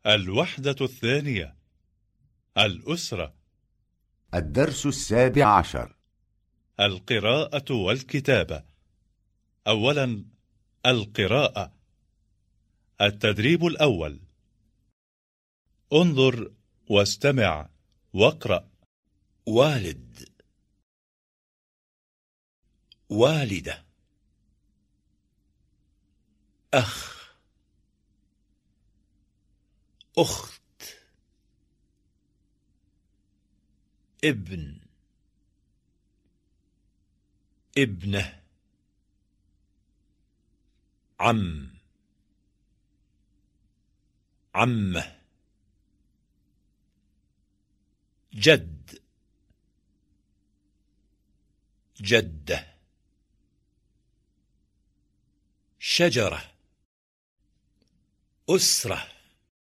الوحدة الثانية. الأسرة. الدرس 17. القراءة والكتابة. أولا، القراءة. التدريب الأول: انظر واستمع واقرأ. والد، والدة، أخ، أخت، ابن، ابنة، عم، عمة، جد، جدة، شجرة، أسرة،